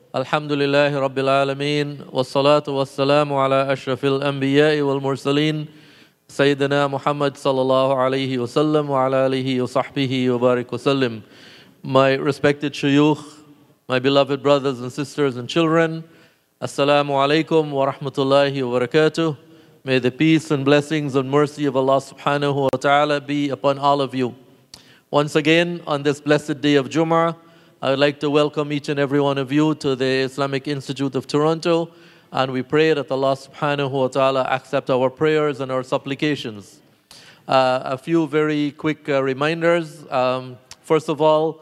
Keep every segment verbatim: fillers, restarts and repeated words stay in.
Alhamdulillahi Rabbil Alameen, wassalatu wassalamu ala ashrafil anbiya'i wal mursaleen, Sayyidina Muhammad sallallahu alayhi wa sallam wa ala alihi wa sahbihi wa barik wa sallim. My respected shuyukh, my beloved brothers and sisters and children, Assalamu alaikum wa rahmatullahi wa barakatuh. May the peace and blessings and mercy of Allah subhanahu wa ta'ala be upon all of you. Once again, on this blessed day of Jum'ah, I would like to welcome each and every one of you to the Islamic Institute of Toronto, and we pray that Allah subhanahu wa ta'ala accept our prayers and our supplications. Uh, a few very quick uh, reminders. Um, first of all,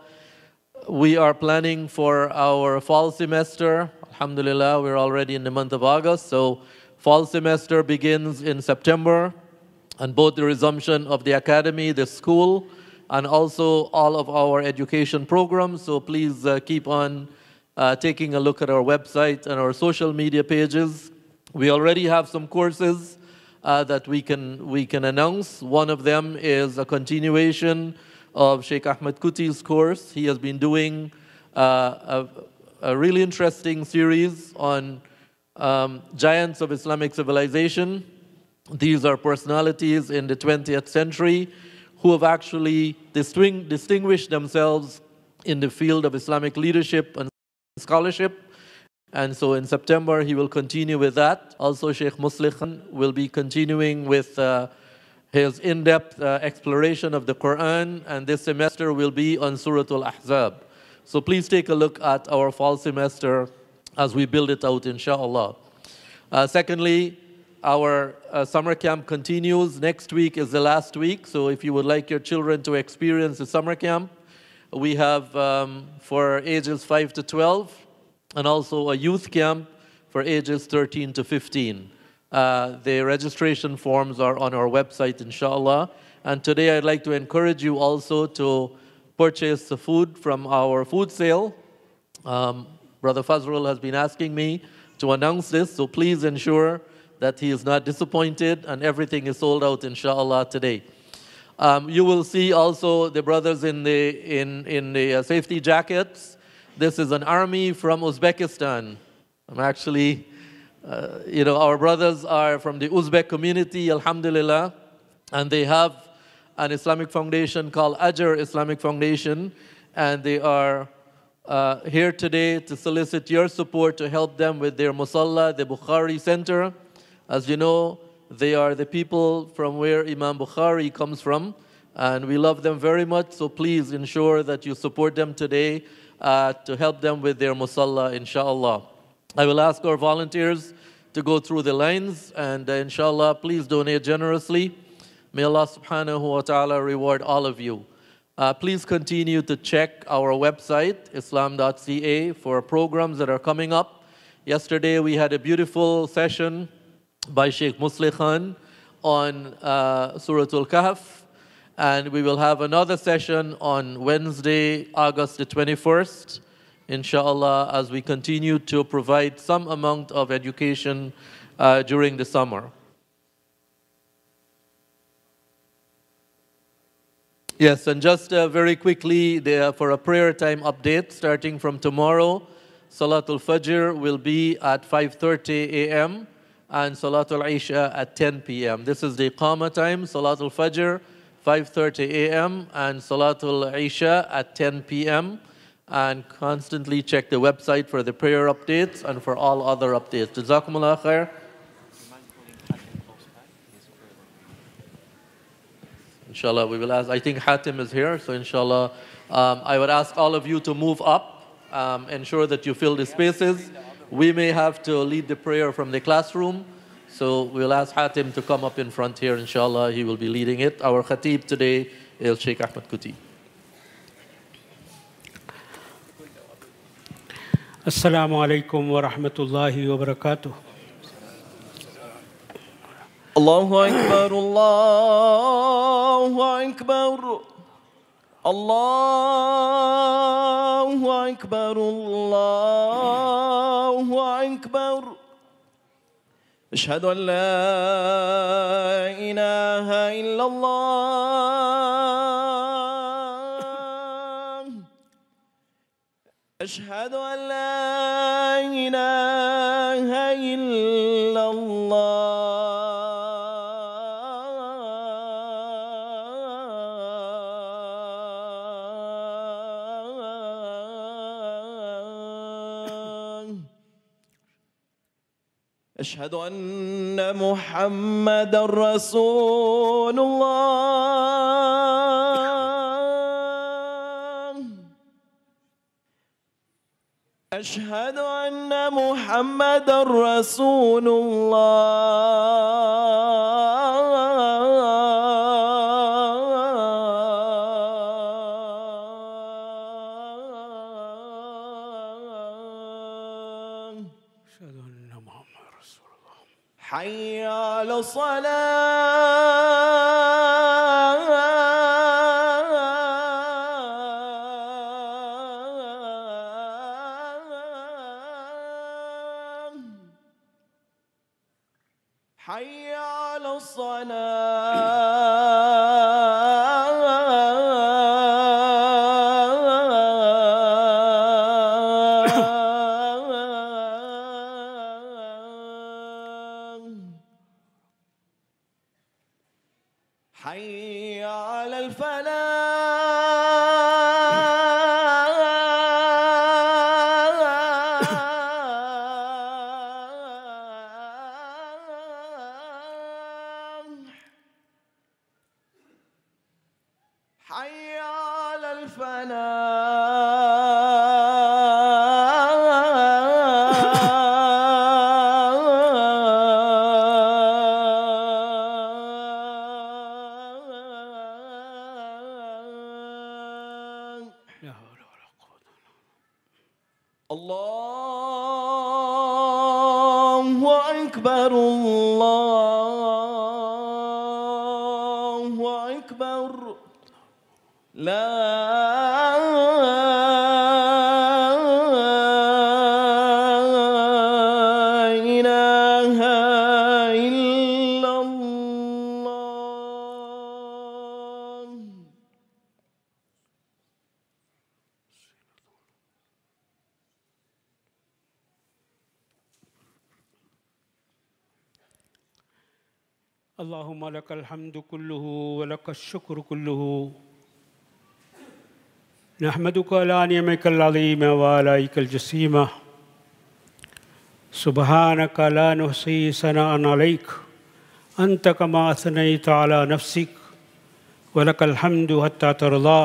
we are planning for our fall semester. Alhamdulillah, we're already in the month of August, so fall semester begins in September, and both the resumption of the academy, the school, and also all of our education programs. So please uh, keep on uh, taking a look at our website and our social media pages. We already have some courses uh, that we can, we can announce. One of them is a continuation of Sheikh Ahmed Kuti's course. He has been doing uh, a, a really interesting series on um, giants of Islamic civilization. These are personalities in the twentieth century who have actually disting distinguished themselves in the field of Islamic leadership and scholarship. And so in September, he will continue with that. Also, Sheikh Muslih Khan will be continuing with uh, his in-depth uh, exploration of the Quran, and this semester will be on Surah Al-Ahzab. So please take a look at our fall semester as we build it out, inshallah. Uh, secondly, Our uh, summer camp continues. Next week is the last week, so if you would like your children to experience the summer camp, we have um, for ages five to twelve, and also a youth camp for ages thirteen to fifteen. Uh, the registration forms are on our website, inshallah. And today I'd like to encourage you also to purchase the food from our food sale. Um, Brother Fazrul has been asking me to announce this, so please ensure that he is not disappointed, and everything is sold out, inshallah, today. Um, you will see also the brothers in the, in, in the uh, safety jackets. This is an army from Uzbekistan. I'm actually, uh, you know, our brothers are from the Uzbek community, alhamdulillah, and they have an Islamic foundation called Ajr Islamic Foundation, and they are uh, here today to solicit your support to help them with their Musalla, the Bukhari Center. As you know, they are the people from where Imam Bukhari comes from, and we love them very much, so please ensure that you support them today uh, to help them with their musalla, inshallah. I will ask our volunteers to go through the lines, and uh, inshallah, please donate generously. May Allah subhanahu wa ta'ala reward all of you. Uh, please continue to check our website, islam dot c a, for programs that are coming up. Yesterday, we had a beautiful session by Sheikh Muslih Khan on uh, Surah Al-Kahf, and we will have another session on Wednesday, August the twenty-first, inshallah, as we continue to provide some amount of education uh, during the summer. Yes, and just uh, very quickly, there, for a prayer time update, starting from tomorrow, Salatul Fajr will be at five thirty a m and Salatul Isha at ten p m This is the Iqama time, Salatul Fajr, five thirty a m and Salatul Isha at ten p m And constantly check the website for the prayer updates and for all other updates. Jazakumullah khair. Inshallah, we will ask, I think Hatim is here, so inshallah, um, I would ask all of you to move up, um, ensure that you fill the spaces. We may have to lead the prayer from the classroom, so we'll ask Hatim to come up in front here, inshallah. He will be leading it. Our khatib today is Sheikh Ahmed Kuti. Assalamu alaikum wa rahmatullahi wa barakatuh. Allahu Akbar, Allahu Akbar. Allahu Akbar, Allahu Akbar. Ashhadu an la ilaha illallah. أشهد أن لا إله إلا الله. أشهد أن محمدا رسول الله. أشهد أن محمدا رسول الله. أشهد أن محمد رسول الله. حي على الصلاة. حي على الصلاة. حي على الفلاح. حي على الفلاح. لا حول ولا قوة إلا الله أكبر الله أكبر. لا إله إلا الله. اللهم لك الحمد كله ولك الشكر كله. نحمدك على نعمك العظيمة وآلائك الجسيمة. سبحانك لا نحصي ثناء عليك أنت كما أثنيت على نفسك ولك الحمد حتى ترضى.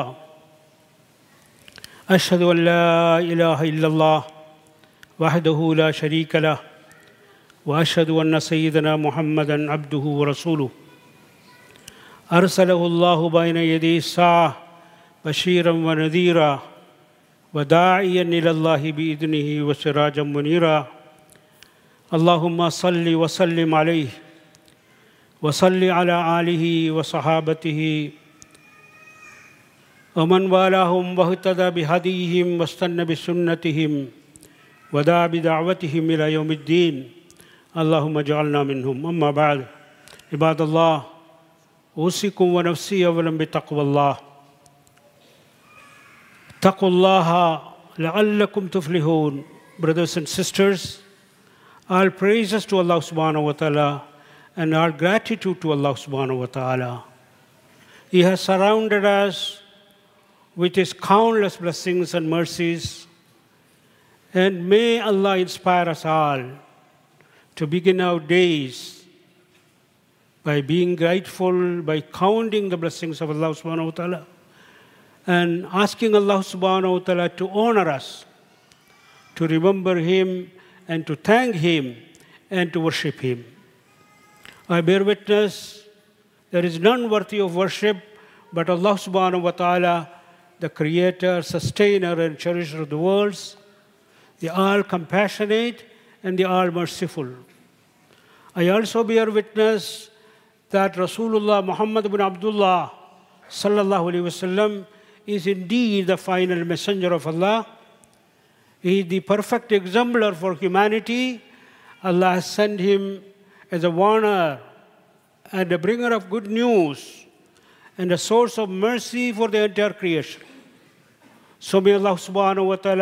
أشهد أن لا إله إلا الله وحده لا شريك له وأشهد أن سيدنا محمدًا عبده ورسوله أرسله الله بين يدي الساعة بشيرا ونذيرا وداعيا إلى الله بإذنه وسراجا منيرا. اللهم صل وسلم عليه وصل على آله وصحابته ومن والاهم واهتدى بهديهم واستنى بسنتهم ودعا بدعوتهم إلى يوم الدين. اللهم اجعلنا منهم. أما بعد، عباد الله، أوصيكم ونفسي أولا بتقوى الله. اتقوا الله لعلكم تفلحون. Brothers and sisters, all praises to Allah subhanahu wa ta'ala and our gratitude to Allah subhanahu wa ta'ala. He has surrounded us with His countless blessings and mercies, and may Allah inspire us all to begin our days by being grateful, by counting the blessings of Allah subhanahu wa ta'ala and asking Allah subhanahu wa ta'ala to honor us, to remember Him and to thank Him and to worship Him. I bear witness there is none worthy of worship but Allah subhanahu wa ta'ala, the Creator, Sustainer and Cherisher of the worlds, the all-compassionate and the all-merciful. I also bear witness that Rasulullah Muhammad ibn Abdullah sallallahu alaihi wasallam is indeed the final messenger of Allah. He is the perfect exemplar for humanity. Allah has sent him as a warner and a bringer of good news and a source of mercy for the entire creation. So may Allah subhanahu wa ta'ala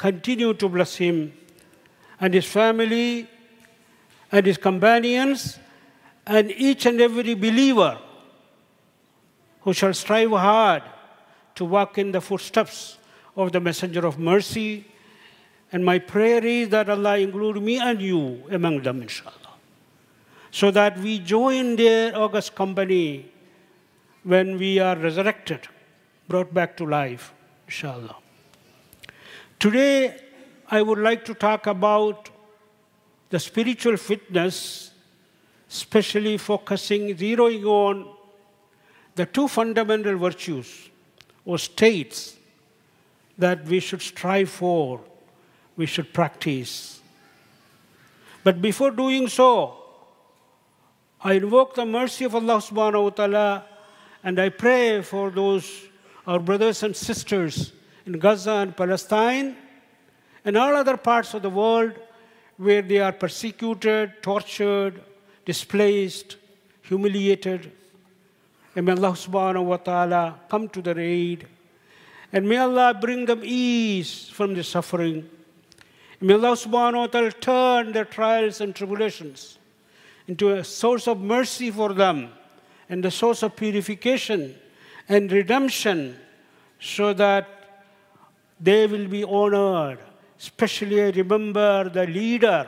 continue to bless him and his family and his companions and each and every believer who shall strive hard to walk in the footsteps of the Messenger of Mercy. And my prayer is that Allah include me and you among them, inshallah, so that we join their august company when we are resurrected, brought back to life, inshallah. Today, I would like to talk about the spiritual fitness, especially focusing, zeroing on the two fundamental virtues or states that we should strive for, we should practice. But before doing so, I invoke the mercy of Allah subhanahu wa ta'ala, and I pray for those, our brothers and sisters in Gaza and Palestine and all other parts of the world where they are persecuted, tortured, displaced, humiliated. And may Allah subhanahu wa ta'ala come to their aid. And may Allah bring them ease from the suffering. And may Allah subhanahu wa ta'ala turn their trials and tribulations into a source of mercy for them and a source of purification and redemption, so that they will be honored. Especially I remember the leader,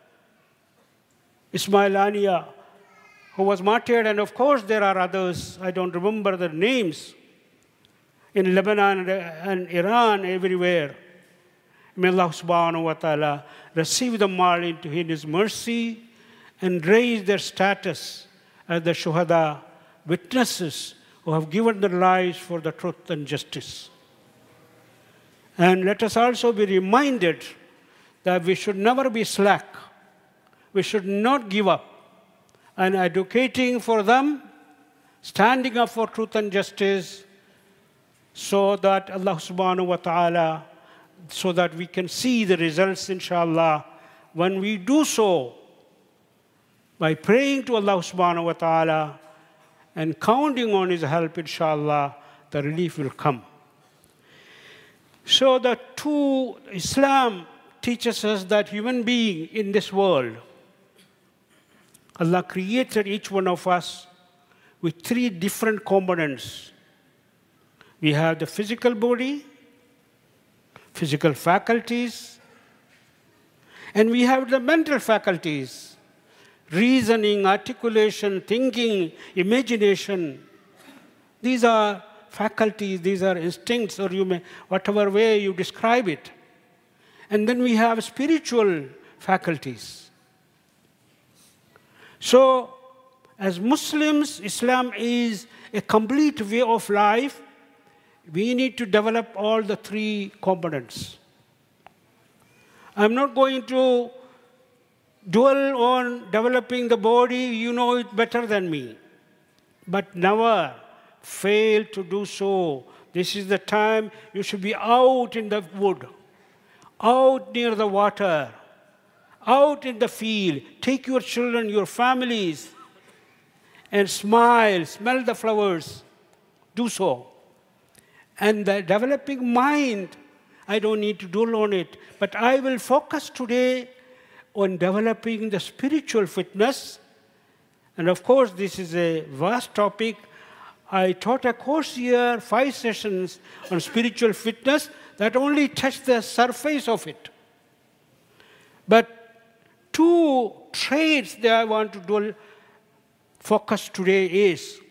Ismail Haniya, who was martyred, and of course there are others, I don't remember the names, in Lebanon and Iran, everywhere. May Allah subhanahu wa ta'ala receive them all into His mercy and raise their status as the shuhada, witnesses who have given their lives for the truth and justice. And let us also be reminded that we should never be slack. We should not give up. And advocating for them, standing up for truth and justice, so that Allah subhanahu wa ta'ala, so that we can see the results, inshallah, when we do so, by praying to Allah subhanahu wa ta'ala and counting on His help, inshallah, the relief will come. So the two, Islam teaches us that human being in this world, Allah created each one of us with three different components. We have the physical body, physical faculties, and we have the mental faculties, reasoning, articulation, thinking, imagination. These are faculties, these are instincts, or you may, whatever way you describe it. And then we have spiritual faculties. So, as Muslims, Islam is a complete way of life. We need to develop all the three components. I'm not going to dwell on developing the body, you know it better than me. But never fail to do so. This is the time you should be out in the wood, out near the water, out in the field. Take your children, your families, and smile, smell the flowers. Do so. And the developing mind, I don't need to dwell on it, but I will focus today on developing the spiritual fitness. And of course, this is a vast topic. I taught a course here, five sessions on spiritual fitness that only touched the surface of it. But two traits that I want to dwell, focus today is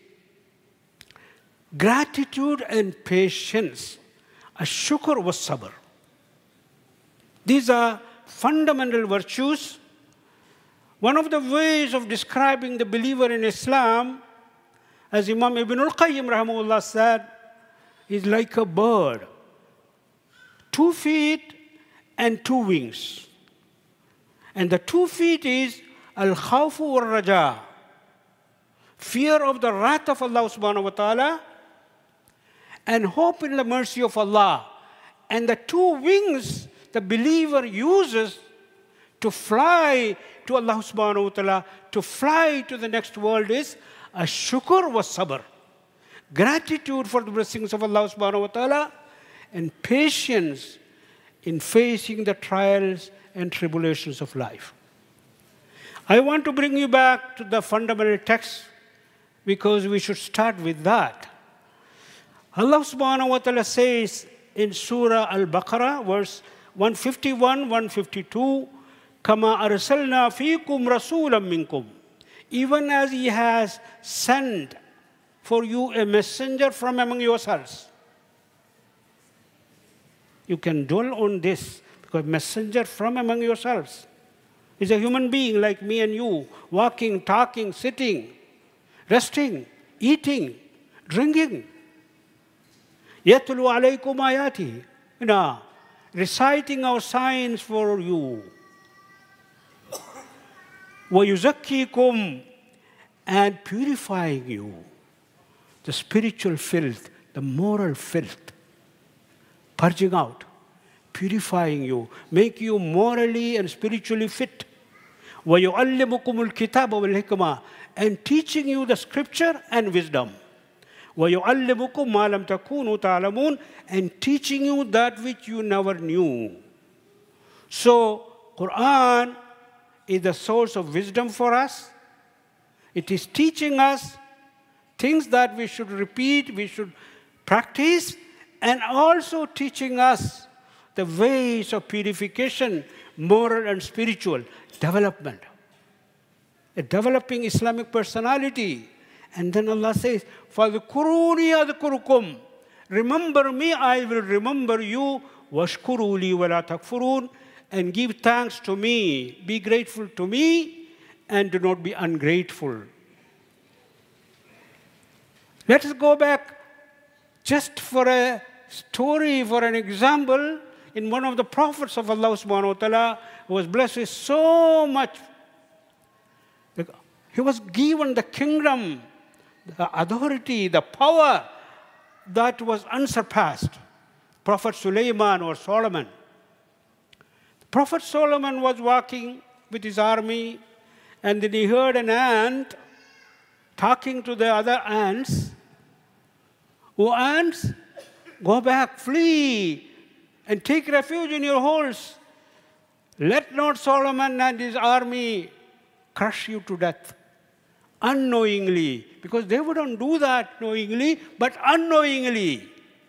gratitude and patience. Ash-shukr was sabr. These are fundamental virtues. One of the ways of describing the believer in Islam, as Imam Ibn al-Qayyim rahimahullah said, is like a bird. Two feet and two wings. And the two feet is al-khawfu wal-raja, fear of the wrath of Allah subhanahu wa ta'ala, and hope in the mercy of Allah. And the two wings the believer uses to fly to Allah subhanahu wa ta'ala, to fly to the next world is ash-shukr wa sabr. Gratitude for the blessings of Allah subhanahu wa ta'ala, and patience in facing the trials and tribulations of life. I want to bring you back to the fundamental text because we should start with that. Allah subhanahu wa ta'ala says in Surah Al-Baqarah, verse one fifty-one, one fifty-two, Kama arsalna fikum rasulam minkum. Even as He has sent for you a messenger from among yourselves. You can dwell on this because messenger from among yourselves is a human being like me and you, walking, talking, sitting, resting, eating, drinking. Yatlu alaykum ayati. You know, reciting our signs for you. وَيُزَكِّيكُمْ and purifying you. The spiritual filth, the moral filth. Purging out, purifying you, make you morally and spiritually fit. وَيُعَلِّمُكُمُ الْكِتَابَ وَالْحِكْمَةِ and teaching you the scripture and wisdom. وَيُعَلِّمُكُمْ مَا لَمْ تَكُونُوا تَعْلَمُونَ and teaching you that which you never knew. So, Quran is the source of wisdom for us. It is teaching us things that we should repeat, we should practice, and also teaching us the ways of purification, moral and spiritual development. A developing Islamic personality. And then Allah says, فَذْكُرُونِي أَذْكُرُكُمْ remember me, I will remember you. وَاشْكُرُوا لِي وَلَا تَكْفُرُونَ and give thanks to me. Be grateful to me and do not be ungrateful. Let us go back just for a story, for an example, in one of the prophets of Allah subhanahu wa ta'ala, who was blessed with so much. He was given the kingdom, the authority, the power that was unsurpassed. Prophet Sulaiman or Solomon. Prophet Solomon was walking with his army, and then he heard an ant talking to the other ants. Oh, ants, go back, flee, and take refuge in your holes. Let not Solomon and his army crush you to death. Unknowingly, because they wouldn't do that knowingly, but unknowingly.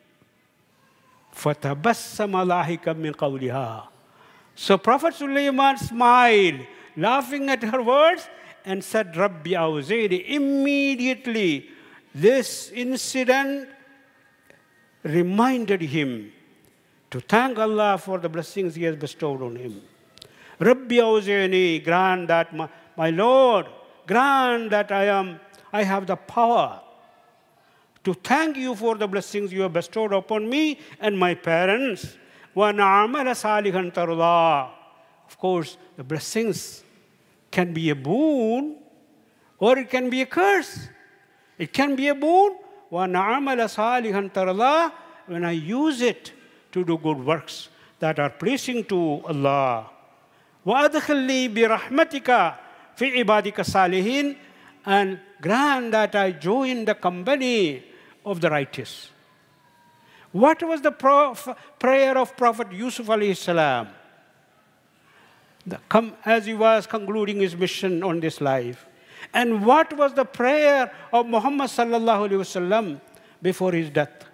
فَتَبَسَّمَ لَاهِكًا مِنْ قَوْلِهَا. So Prophet Sulaiman smiled, laughing at her words, and said, Rabbi Awzini. Immediately, this incident reminded him to thank Allah for the blessings He has bestowed on him. Rabbi Awzini, grant that, my, my Lord, grant that I am, I have the power to thank you for the blessings you have bestowed upon me and my parents. وَنَعْمَلَ صَالِحًا تَرْضَى. Of course, the blessings can be a boon or it can be a curse. It can be a boon. وَنَعْمَلَ صَالِحًا تَرْضَى when I use it to do good works that are pleasing to Allah. وَأَدْخِلْنِي بِرَحْمَتِكَ فِي عِبَادِكَ الصَّالِحِينَ and grant that I join the company of the righteous. What was the prof- prayer of Prophet Yusuf alayhi salam? The, come, as he was concluding his mission on this life. And what was the prayer of Muhammad sallallahu alayhi wasallam before his death?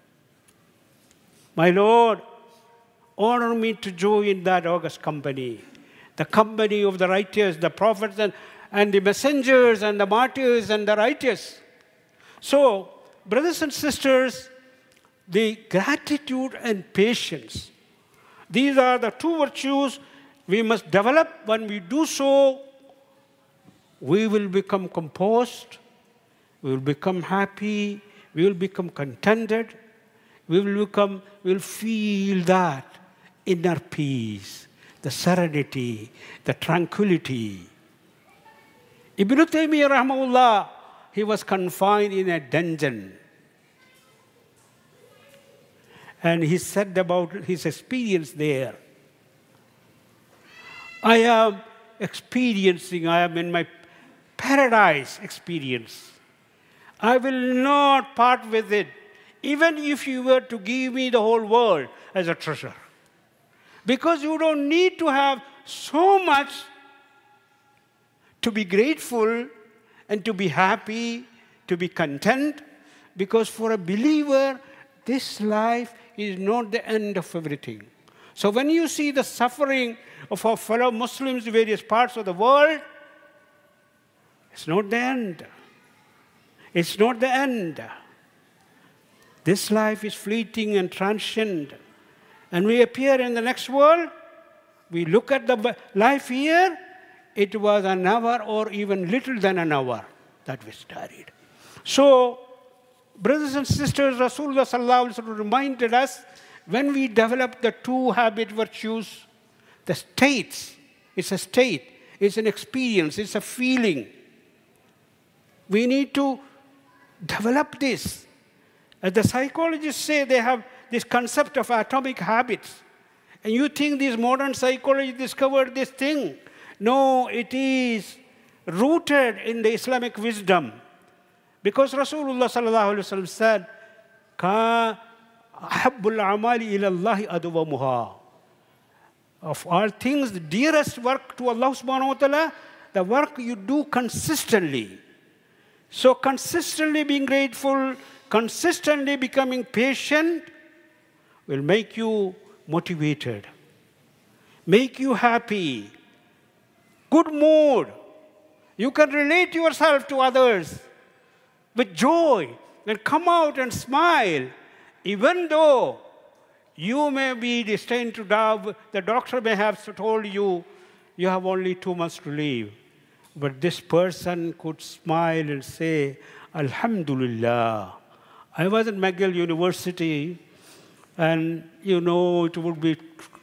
My Lord, honor me to join that august company, the company of the righteous, the prophets and, and the messengers and the martyrs and the righteous. So, brothers and sisters, the gratitude and patience, these are the two virtues we must develop. When we do so, we will become composed, we will become happy, we will become contented, we will become, we will feel that inner peace, the serenity, the tranquility. Ibn Taymiyyah rahmahullah, he was confined in a dungeon. And he said about his experience there. I am experiencing, I am in my paradise experience. I will not part with it, even if you were to give me the whole world as a treasure. Because you don't need to have so much to be grateful and to be happy, to be content. Because for a believer, this life is not the end of everything. So when you see the suffering of our fellow Muslims in various parts of the world, it's not the end. It's not the end. This life is fleeting and transient. And we appear in the next world, we look at the life here, it was an hour or even little than an hour that we studied. So, brothers and sisters, Rasulullah sallallahu alaihi wasallam reminded us, when we develop the two habit virtues, the states, it's a state, it's an experience, it's a feeling. We need to develop this. As the psychologists say, they have this concept of atomic habits. And you think these modern psychologists discovered this thing. No, it is rooted in the Islamic wisdom. Because Rasulullah sallallahu alaihi wasallam said, "Ka ahabbul amali ila Allahi adwamuha." Of all things, the dearest work to Allah subhanahu wa ta'ala, the work you do consistently. So consistently being grateful, consistently becoming patient will make you motivated, make you happy, good mood. You can relate yourself to others with joy and come out and smile. Even though you may be destined to die, the doctor may have told you, you have only two months to live. But this person could smile and say, Alhamdulillah. I was at McGill University, and you know, it would be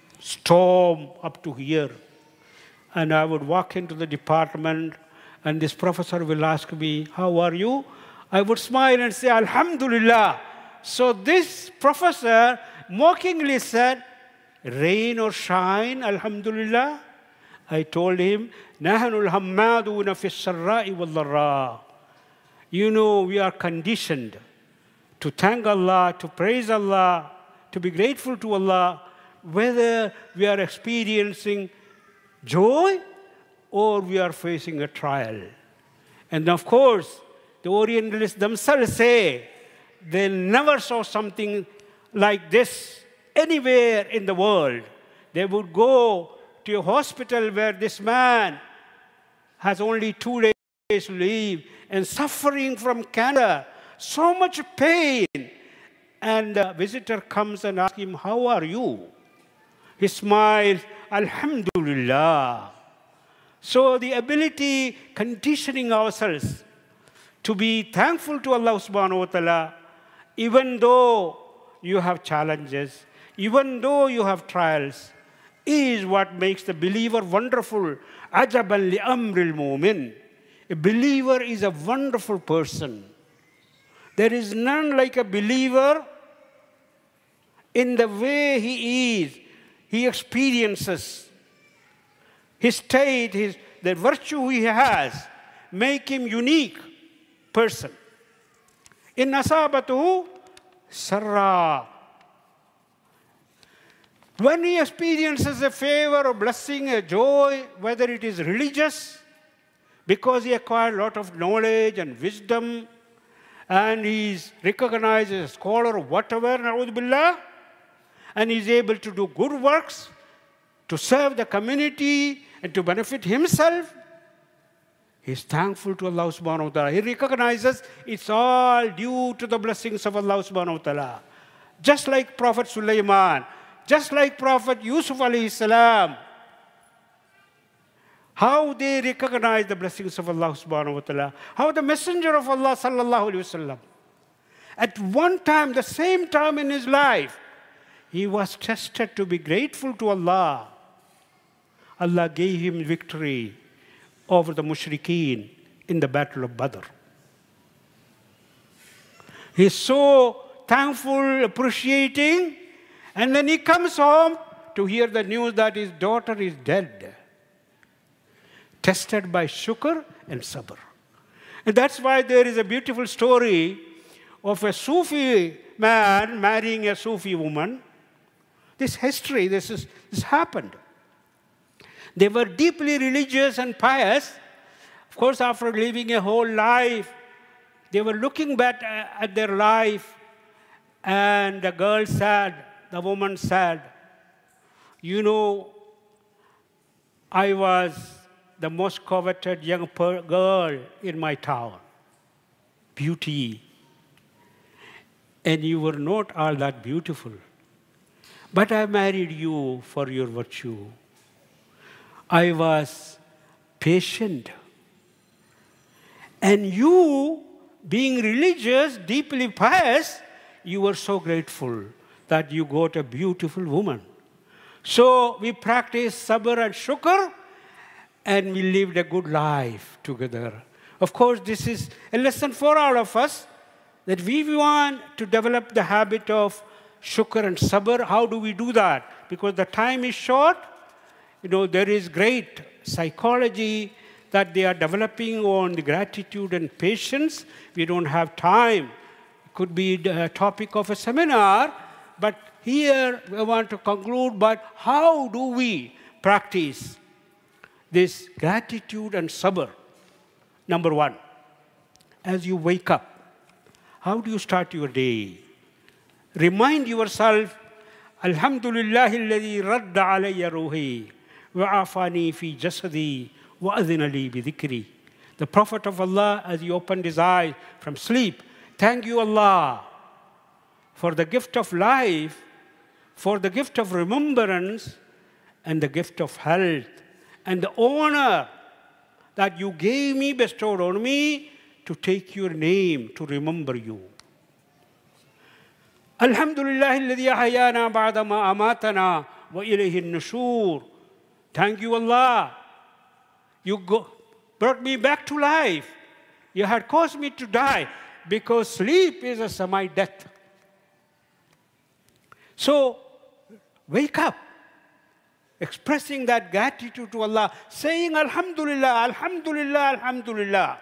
storm up to here. And I would walk into the department, and this professor will ask me, how are you? I would smile and say, Alhamdulillah. So this professor mockingly said, rain or shine, Alhamdulillah. I told him, نَحْنُ الْحَمَّادُونَ فِي السَّرَّاءِ وَالضَّرَّاءِ. You know, we are conditioned to thank Allah, to praise Allah, to be grateful to Allah, whether we are experiencing joy or we are facing a trial. And of course, the Orientalists themselves say they never saw something like this anywhere in the world. They would go to a hospital where this man has only two days to live and suffering from cancer, so much pain. And the visitor comes and asks him, how are you? He smiles, Alhamdulillah. So the ability, conditioning ourselves to be thankful to Allah subhanahu wa ta'ala, even though you have challenges, even though you have trials, is what makes the believer wonderful. Ajaban li amril mu'min. A believer is a wonderful person. There is none like a believer in the way he is. He experiences his state, his, the virtue he has, make him unique person. In asabatuhu sarra. When he experiences a favor, a blessing, a joy, whether it is religious, because he acquired a lot of knowledge and wisdom, and he is recognized as a scholar or whatever, na'udhu billah, and he is able to do good works, to serve the community, and to benefit himself, he is thankful to Allah subhanahu wa ta'ala. He recognizes it's all due to the blessings of Allah subhanahu wa ta'ala. Just like Prophet Sulaiman, just like Prophet Yusuf alayhi salam, how they recognize the blessings of Allah subhanahu wa ta'ala, how the messenger of Allah sallallahu alayhi wasallam, at one time, the same time in his life, he was tested to be grateful to Allah. Allah gave him victory over the mushrikeen in the battle of Badr. He's so thankful, appreciating, and then he comes home to hear the news that his daughter is dead. Tested by shukr and sabr. And that's why there is a beautiful story of a Sufi man marrying a Sufi woman. This history, this, is, this happened. They were deeply religious and pious. Of course, after living a whole life, they were looking back at their life, and the girl said, the woman said, you know, I was the most coveted young girl in my town. Beauty. And you were not all that beautiful. But I married you for your virtue. I was patient. And you, being religious, deeply pious, you were so grateful that you got a beautiful woman. So we practiced sabr and shukr, and we lived a good life together. Of course, this is a lesson for all of us, that we want to develop the habit of shukr and sabr. How do we do that? Because the time is short. You know, there is great psychology that they are developing on the gratitude and patience. We don't have time. It could be the topic of a seminar, but here we want to conclude, but how do we practice this gratitude and sabr? Number one, as you wake up, how do you start your day? Remind yourself, Alhamdulillah alladhi radda alayya ruhi wa afani fi jasadi wa adhina li bi dhikri. The Prophet of Allah, as he opened his eyes from sleep, thank you Allah for the gift of life, for the gift of remembrance, and the gift of health, and the honor that you gave me, bestowed on me, to take your name, to remember you. Alhamdulillah alladhi ahyana ba'da ma amatana wa ilayhi an-nushur. Thank you Allah. You go, brought me back to life. You had caused me to die, because sleep is a semi-death. So, wake up, expressing that gratitude to Allah, saying Alhamdulillah, Alhamdulillah, Alhamdulillah.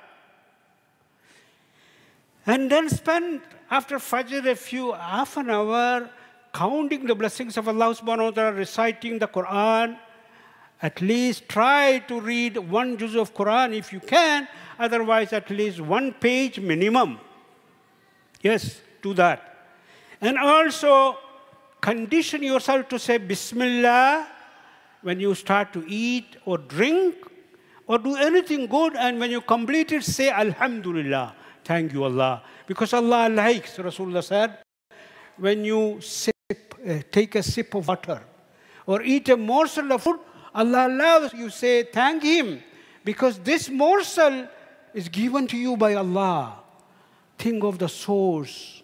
And then spend, after Fajr, a few, half an hour, counting the blessings of Allah subhanahu wa ta'ala, reciting the Quran. At least try to read one juz of Quran if you can, otherwise at least one page minimum. Yes, do that. And also, condition yourself to say Bismillah when you start to eat or drink or do anything good, and when you complete it, say Alhamdulillah. Thank you, Allah. Because Allah likes, Rasulullah said, when you sip, uh, take a sip of water or eat a morsel of food, Allah loves you say thank Him, because this morsel is given to you by Allah. Think of the source.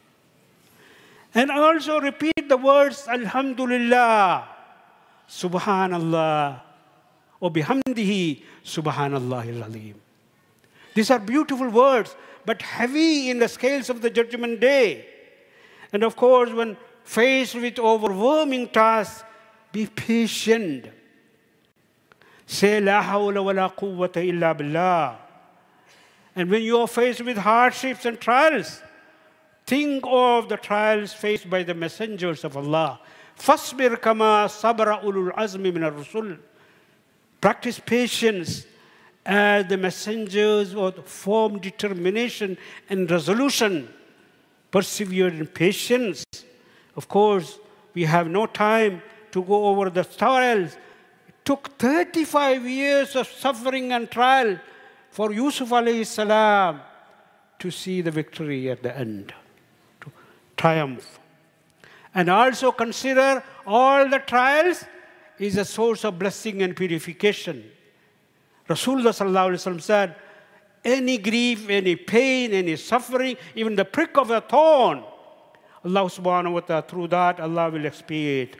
And also repeat the words Alhamdulillah, Subhanallah, or bihamdihi, Subhanallahil Azim. These are beautiful words, but heavy in the scales of the judgment day. And of course, when faced with overwhelming tasks, be patient. Say, La hawla wa la quwwata illa billah. And when you are faced with hardships and trials, think of the trials faced by the messengers of Allah. Fasbir kama sabra ulul azmi min ar-rusul. Practice patience as the messengers of firm determination and resolution persevered in patience. Of course, we have no time to go over the trials. It took thirty-five years of suffering and trial for Yusuf alayhi salam to see the victory at the end, to triumph. And also consider all the trials is a source of blessing and purification. Rasulullah sallallahu alaihi wasallam said, any grief, any pain, any suffering, even the prick of a thorn, Allah subhanahu wa ta'ala, through that, Allah will expiate.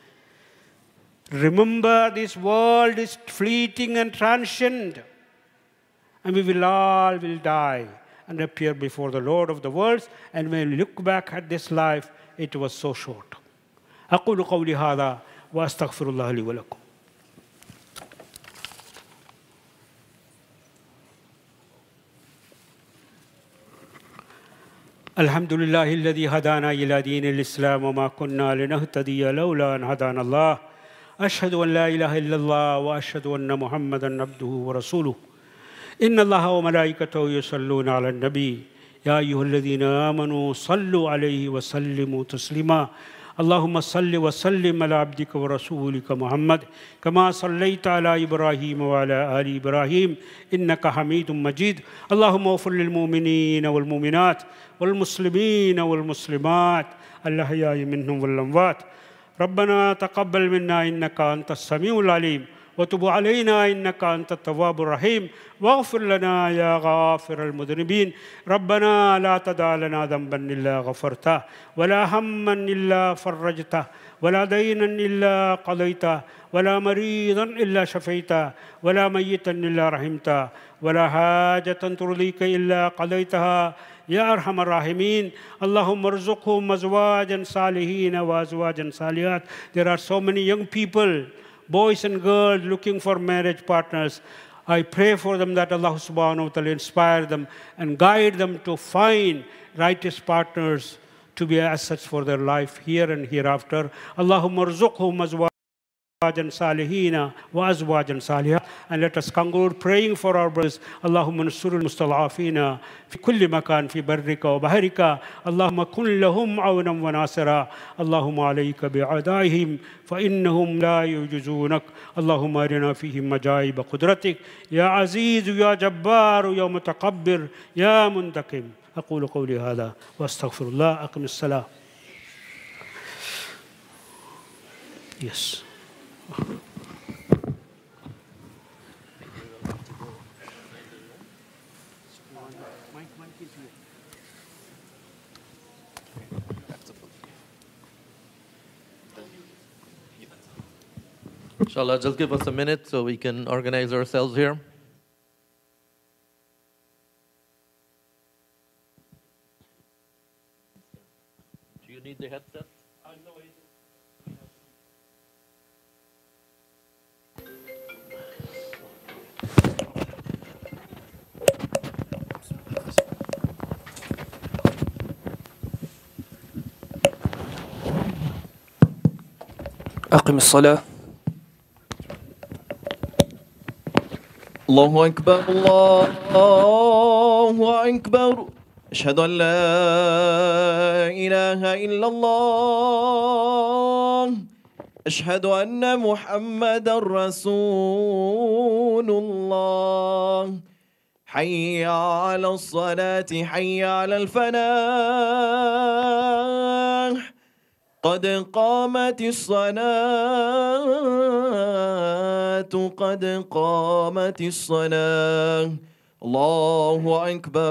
Remember, this world is fleeting and transient, and we will all will die and appear before the Lord of the worlds. And when we look back at this life, it was so short. أقول قولي هذا وأستغفر الله لي ولكم. الحمد لله الذي هدانا إلى دين الإسلام وما كنا لنهتدي لولا أن هدانا الله أشهد أن لا إله إلا الله وأشهد أن محمدًا عبده ورسوله إن الله وملائكته يصلون على النبي يا أيها الذين آمنوا صلوا عليه وسلموا تسليما اللهم صل وسلم على عبدك ورسولك محمد كما صليت على إبراهيم وعلى آل إبراهيم إنك حميد مجيد اللهم اغفر للمؤمنين والمؤمنات والمسلمين والمسلمات الأحياء منهم والأموات ربنا تقبل منا إنك أنت السميع العليم وتب علينا إنك أنت التواب الرحيم واغفر لنا يا غافر المذنبين ربنا لا تدع لنا ذنبا إلا غفرته ولا هما إلا فرجته ولا دينا إلا قضيته ولا مريضا إلا شفيته ولا ميتا إلا رحمته ولا حاجة ترضيك إلا قضيتها يا أرحم الراحمين اللهم ارزقهم أزواجا صالحين وأزواجا صالحات. There are so many young people, boys and girls looking for marriage partners. I pray for them that Allah subhanahu wa ta'ala inspire them and guide them to find righteous partners to be assets for their life here and hereafter. Allahumma arzuqhum azwajan salihina wa azwajan salihah. And let us conclude praying for our brothers. Allahumma nusrul mustalafina fi kulli makan fi barrika wa baharika. Allahumma kun lahum awnan wa nasira. Allahumma alayka bi'adaihim fa innahum la yujuzunak. Allahumma arina fihim majaib qudratik. Ya aziz, ya jabbar, ya mutakabbir, ya muntakim. أقول قولي هذا وأستغفر الله. أقم الصلاة. Yes. Inshallah, just give us a minute so we can organize ourselves here. Do you need the headset? أقم الصلاة. الله أكبر الله أكبر أشهد أن لا إله إلا الله أشهد أن محمدا رسول الله حي على الصلاة حي على الفلاح قد قامت الصلاة قد قامت الصلاة الله أكبر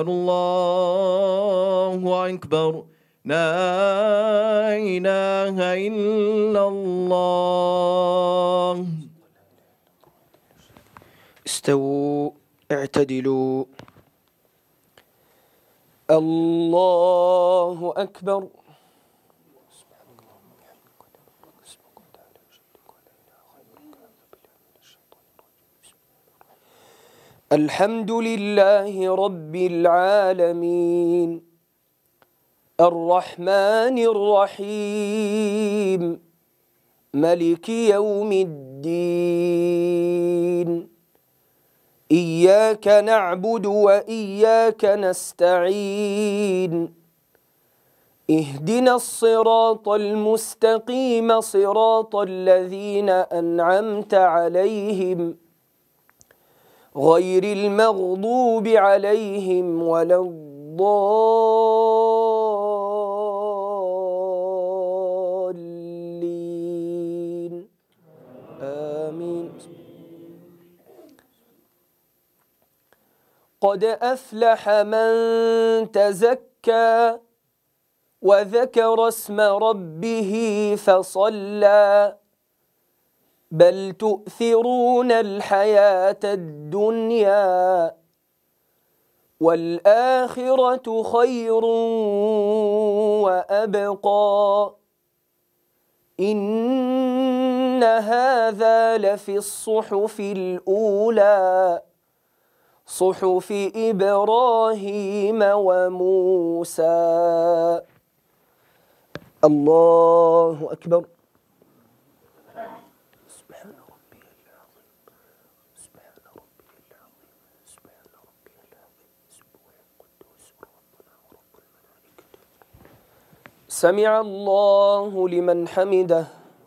الله أكبر لا إله إلا الله. استووا اعتدلوا. الله أكبر. الحمد لله رب العالمين الرحمن الرحيم ملك يوم الدين إياك نعبد وإياك نستعين اهدنا الصراط المستقيم صراط الذين أنعمت عليهم غير المغضوب عليهم ولا الضالين آمين. قد أفلح من تزكى وذكر اسم ربه فصلى بل تؤثرون الحياة الدنيا والآخرة خير وأبقى إن هذا لفي الصحف الأولى صحف إبراهيم وموسى. الله أكبر. سبحان ربي العظيم سبحان ربي العظيم سبحان ربي العظيم سبحان قدوس ربنا ورب الملائكة. سمع الله لمن حمده.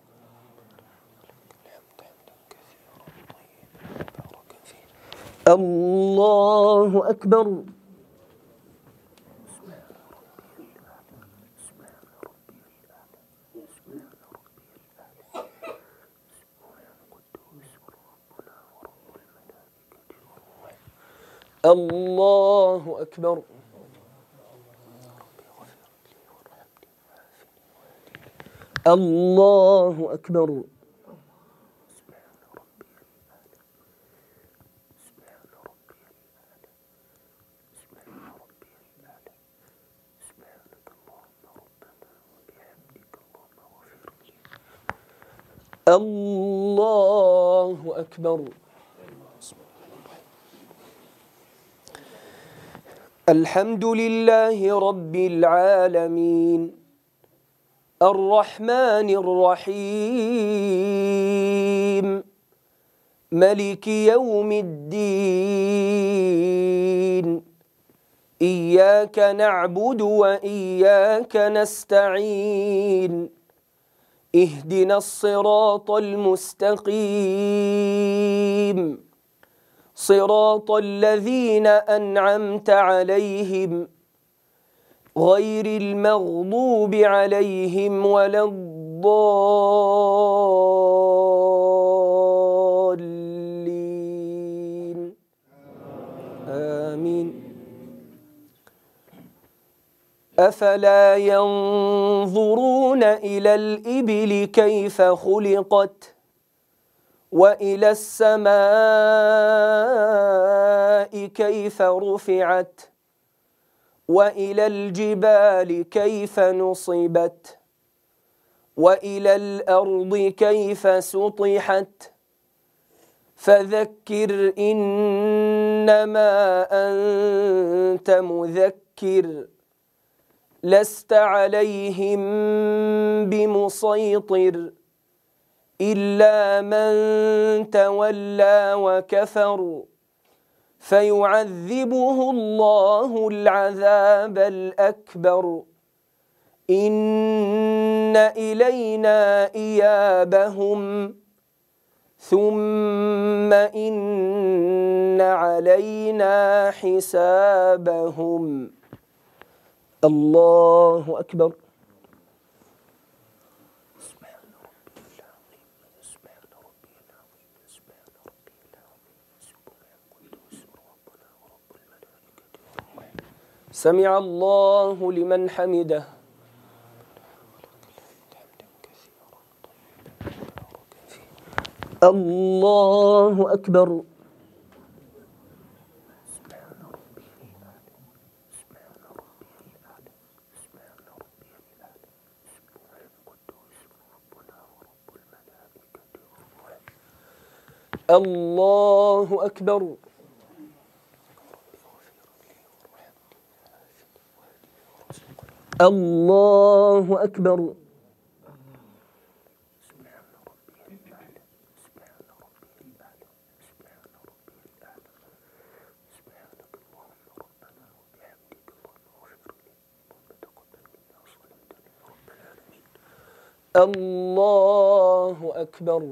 الله أكبر. الله أكبر. الله أكبر. الله أكبر. الحمد لله رب العالمين الرحمن الرحيم ملك يوم الدين إياك نعبد وإياك نستعين اهدنا الصراط المستقيم صراط الذين أنعمت عليهم غير المغضوب عليهم ولا الضالين آمين. أفلا ينظرون إلى الإبل كيف خلقت وإلى السماء كيف رفعت وإلى الجبال كيف نصبت وإلى الأرض كيف سطحت فذكر إنما أنت مذكر لست عليهم بمسيطر إلا من تولى وكفر فيعذبه الله العذاب الأكبر إن إلينا إيابهم ثم إن علينا حسابهم. الله أكبر. سمع الله لمن حمده. الله أكبر. الله أكبر. الله أكبر. الله أكبر.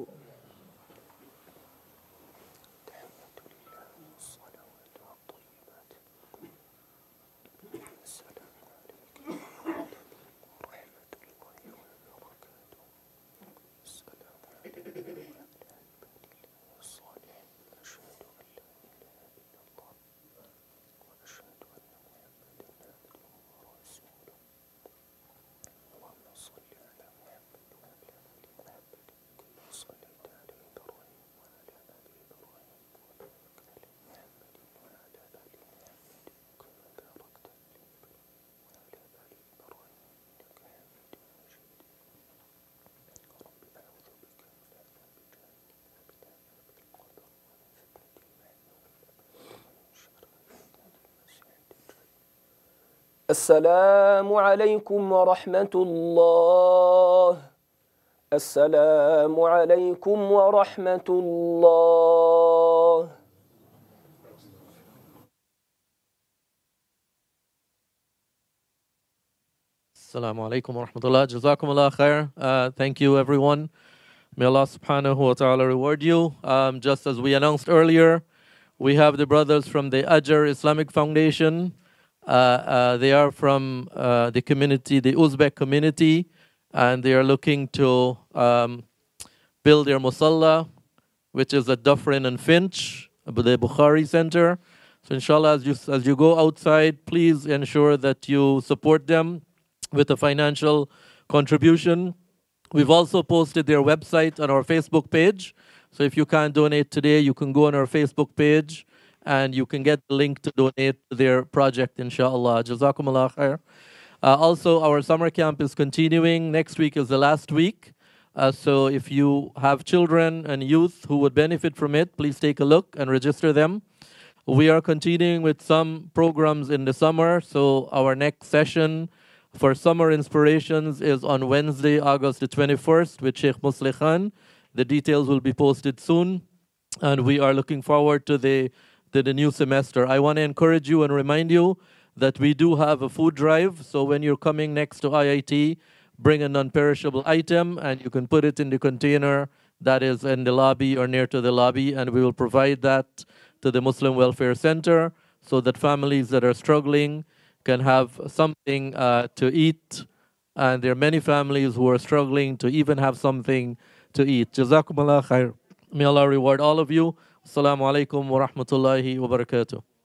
السلام عليكم ورحمة الله. السلام عليكم ورحمة الله. Assalamu alaikum wa rahmatullah. Jazakumullah khair. Uh, thank you, everyone. May Allah subhanahu wa ta'ala reward you. Um, just as we announced earlier, we have the brothers from the Ajr Islamic Foundation. Uh, uh, they are from uh, the community, the Uzbek community, and they are looking to um, build their musalla, which is at Dufferin and Finch, the Bukhari Center. So inshallah, as you, as you go outside, please ensure that you support them with a financial contribution. We've also posted their website on our Facebook page. So if you can't donate today, you can go on our Facebook page and you can get the link to donate to their project, inshallah. Jazakumullah khair. Uh, also, our summer camp is continuing. Next week is the last week. Uh, so if you have children and youth who would benefit from it, please take a look and register them. We are continuing with some programs in the summer. So our next session for Summer Inspirations is on Wednesday, August the twenty-first with Sheikh Musleh Khan. The details will be posted soon. And we are looking forward to the, to the new semester. I want to encourage you and remind you that we do have a food drive. So when you're coming next to I I T, bring a non-perishable item and you can put it in the container that is in the lobby or near to the lobby, and we will provide that to the Muslim Welfare Center so that families that are struggling can have something uh, to eat. And there are many families who are struggling to even have something to eat. Jazakumullah khair. May Allah reward all of you. Assalamu alaikum wa rahmatullahi wa barakatuh.